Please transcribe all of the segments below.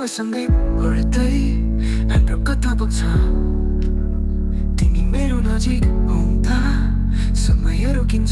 सँगै पढ्दै हाम्रो कथा बग्छ। तिमी मेरो नजिक हुँदा समय रोकिन्छ।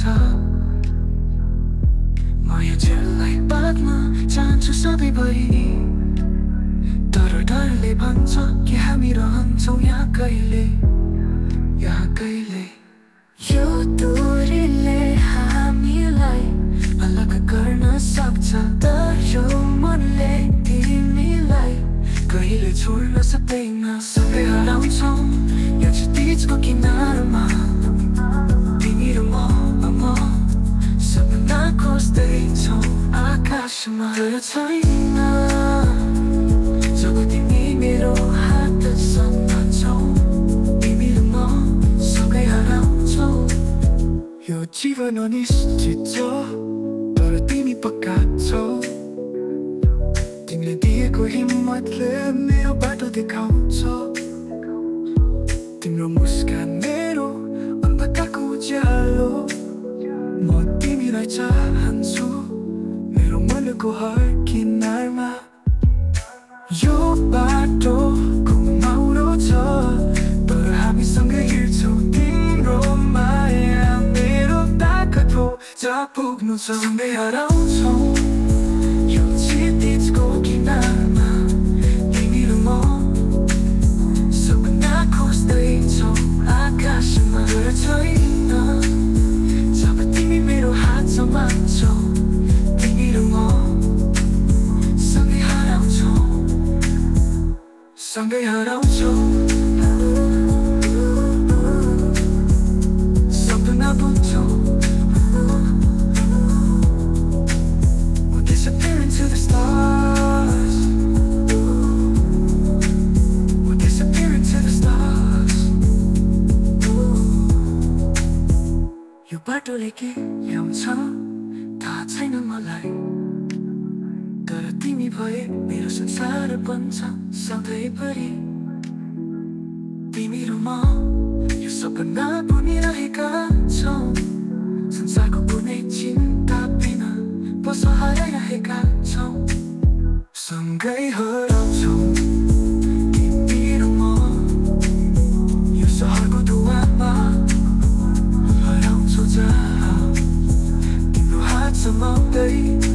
माया जेललाई बाँध्न चाहन्छु सधैँभरि, तर डरले भन्छ कि हामी रहन्छौँ यहाँ कहिले, यहाँ कहिले। यो दूरीले हामीलाई अलग गर्न सक्छ, तर यो मनले तिमीलाई कहिले छोड्न सक्दैन। सँगै हराउँछौँ यो बिचको किनारमा, तिमी र म सपना खोज्दैछौँ आकाशमा। तर छैन जब तिमी मेरो हातसँग छौ, तिमी र म सँगै हराउँछौँ। यो जीवन अनिश्चित छ, तर तिमी पक्का छौ। तिमीले दिएको हिम्मतले मेरो बाटो देखाउँछ। तिम्रो मुस्कान मेरो अन्धकारको उज्यालो, म तिमीलाई चाहन्छु मेरो मनको हर किनारमा। यो बाटो घुमाउरो छ, तर हामी सँगै हिँड्छौँ। तिम्रो माया मेरो ताकत हो, जहाँ पुग्नु छ सँगै हराउँछौँ यो क्षितिजको किनारमा। तिमी र म सपना खोज्दैछौँ आकाशमा। तर छैन जब तिमी मेरो हात समात्छौ, तिमी र म सँगै हराउँछौँ, सँगै हराउँछौँ। सपना बुन्छौँ, we'll disappear into the stars, we'll disappear into the stars। यो बाटोले के ल्याउँछ थाहा छैन मलाई, तर तिमी भए मेरो संसार बन्छ सधैँभरि। तिमी र म यो सपना बुनिरहेका छौँ, संसारको कुनै चिन्ता बिना बस हराइरहेका छौँ। सँगै हराउँछौँ तिमी र म यो सहरको धुवामा, हराउँछौँ जहाँ तिम्रो हात समाउँदै।